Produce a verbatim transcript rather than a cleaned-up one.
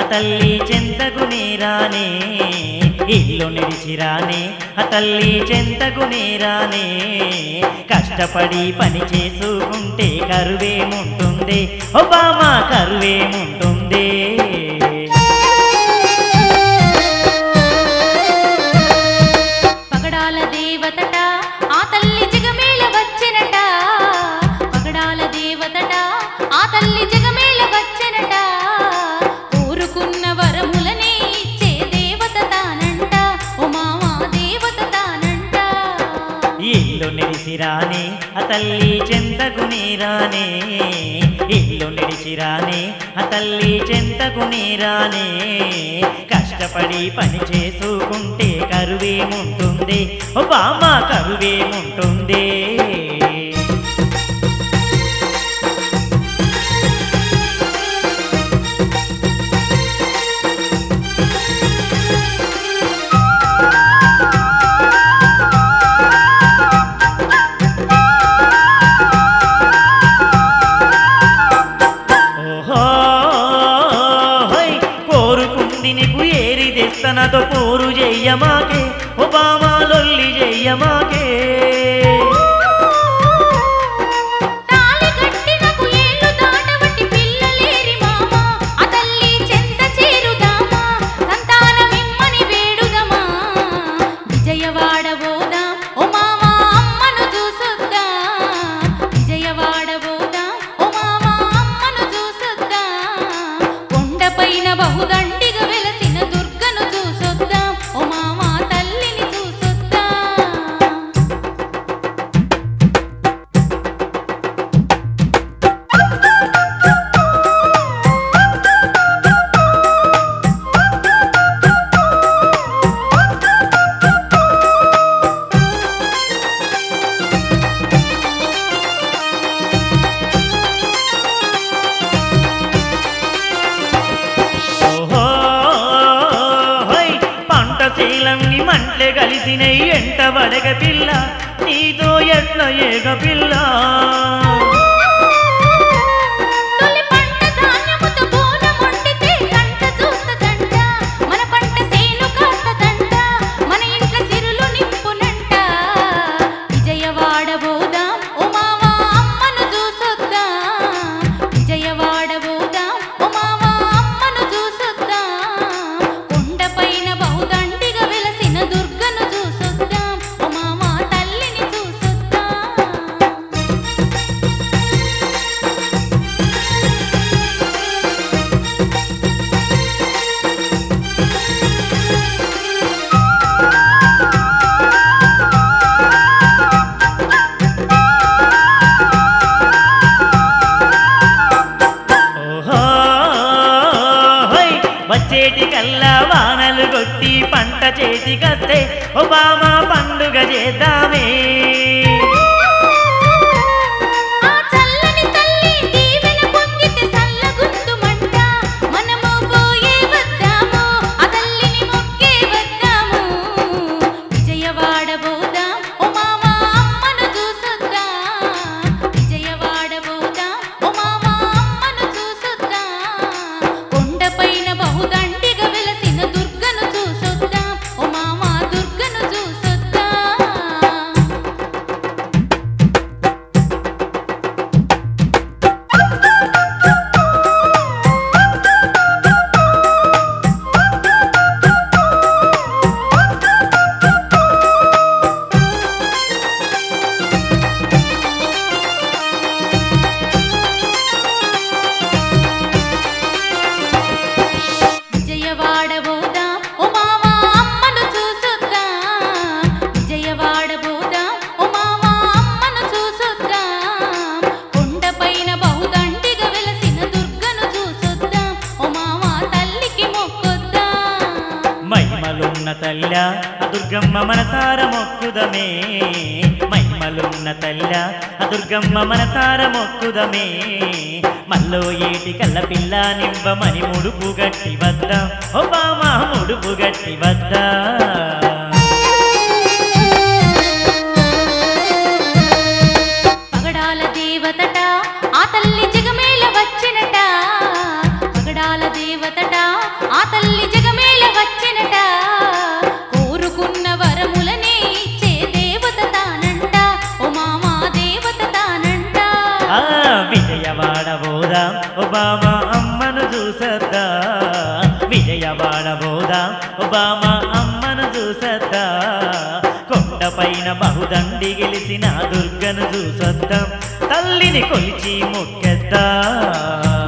తల్లి చెంతకు నేరానే ఇల్లు నిడిచిరానే తల్లి చెంతకు నేరానే కష్టపడి పని చేసుకుంటే కరువేముంటుంది ఓ బామ కరువేముంటుంది పగడాల దేవతట ఆ తల్లి జగమేల వచ్చెనట పగడాల దేవతట ఆ తల్లి జగమేల వచ్చెనట కోరుకున్న వరములనే ఇచ్చే దేవత తానంట ఓ మామా దేవత తానంట ఇల్లు నిడిచిరానే తల్లి చెంతకు నేరానే ఇల్లు నిడిచిరానే తల్లి చెంతకు నేరానే కష్టపడి పని చేసుకుంటే కరువేముంటుంది ఓ బామ కరువేముంటుంది నీకు ఏరి తెస్తనతో పోరు చెయ్యమాకే ఓ బామా లొల్లి చెయ్యమాకే తాళి కట్టినకు ఏళ్ళు దాటవట్టి పిల్లలేరి మామా ఆ తల్లి చెంత చేరుదామా సంతానమిమ్మని వేడుదమా విజయవాడబోదాం ఓ మామా అమ్మను చూసొద్దాం విజయవాడబోదాం ఓ మామా అమ్మను చూసొద్దాం కొండపైన బహుదండిగా వెలసిన దుర్గను చూసొద్దాం ఓ మామా తల్లిని చూసొద్దాం ఓహో హై పంట శీలంగి మంటలే కలిసినై ఎంట వడగ పిల్ల నీతో ఎట్ల ఏగ పిల్ల తొలి పంట ధాన్యముతో బోనముండితే కంట చూస్తదంట మన పంట సేను కాస్తదంట మన ఇంట్ల సిరులు నింపునంట విజయవాడబోదాం ఓ మామా అమ్మను చూసొద్దాం విజయవాడబోదాం ఓ మామా అమ్మను చూసొద్దాం కొండపైన బహుదండిగా వెలసిన దుర్గను చూసొద్దాం ఓ మామా తల్లిని చూసొద్దాం ఓహో హై వచ్చేటి కల్లా వానలు కొట్టి పంట చేతికస్తే ఓ బామా పండుగ చేద్దామే ఆ చల్లని తల్లి దీవెన పొంగితే సల్లగుందుమంట మనము పోయే వద్దాము ఆ తల్లిని మొక్కే వద్దాము విజయవాడబోదాం ఓ మామా అమ్మను చూసొద్దాం విజయవాడబోదాం ఓ మామా అమ్మను చూసొద్దాం కొండపైన బహుదండిగా వెలసిన దుర్గను చూసొద్దాం ఓ మామా దుర్గను చూసొద్దాం విజయవాడబోదాం ఓ మామా అమ్మను చూసొద్దాం విజయవాడబోదాం ఓ మామా అమ్మను చూసొద్దాం కొండపైన బహుదండిగా వెలసిన దుర్గను చూసొద్దాం ఓ మామా తల్లికి మొక్కొద్దాం మహిమలున్న తల్లి దుర్గమ్మ మనసార మొక్కుదమే మహిమలున్న తల్లి దుర్గమ్మ మనసార మొక్కుదమే మల్లో ఏటి కల్ల పిల్ల నింబమని ముడుపు గట్టి వద్దా ఓ బామా ముడుపు గట్టి వద్దా పగడాల దేవతట ఆ తల్లి జగమేల వచ్చెనట పగడాల దేవతట సత్యభామ అమ్మను చూసొద్దా కొండపైన బహుదండి గెలిసిన దుర్గను చూసొద్దాం తల్లిని కొలిచి మొక్కెద్దా